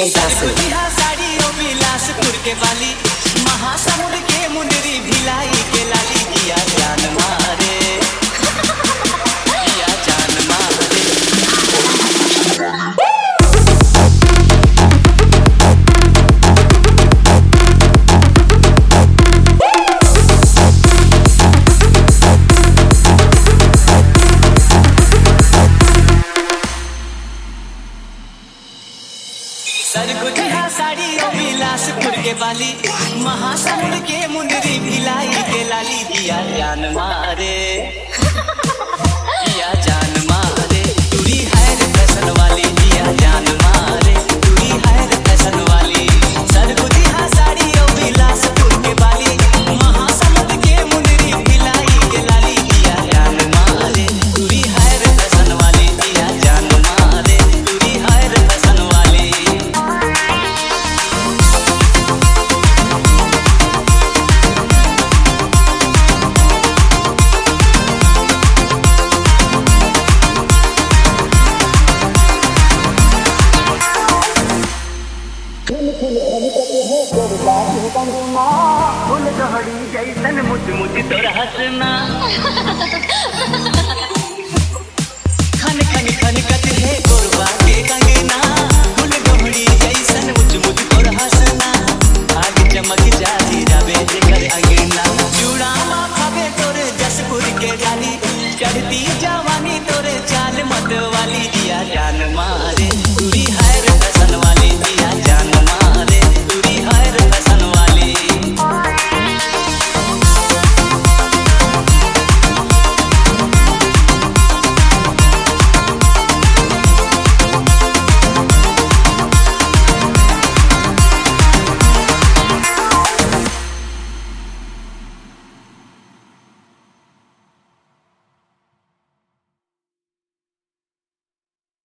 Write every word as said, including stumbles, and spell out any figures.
Basu. Sari ओ बिलासपुर के बाली महासमुंद के मुंदरी भिलाई के लाली किया जान मारे किया जान मारे सरगुजिया साड़ी ओ बिलासपुर के बाली महासमुंद के मुंदरी भिलाई के लाली दिया जान मारे दिया जान मारे दूरी है फैशन वाली दिया जान मारे दूरी है फैशन वाली सरगुजिया साड़ी ओ बिलासपुर के बाली महासमुंद के मुंदरी भिलाई के लाली दिया जान मारे दूरी है फैशन वाली दिया जान मारे दूरी है फैशन वाली फूल दोहरी जैसन मुझ मुझ तोर हंसना खन खन खन कत है गोरबा के कंगना फूल दोहरी जैसन मुझ मुझ तोर हंसना आग चमक जाती जावे जेकर अंगना चूड़ा माफावे तोरे जसपुर के जानी चढ़ती जवानी तोरे चाल मत वाली दिया जान मारे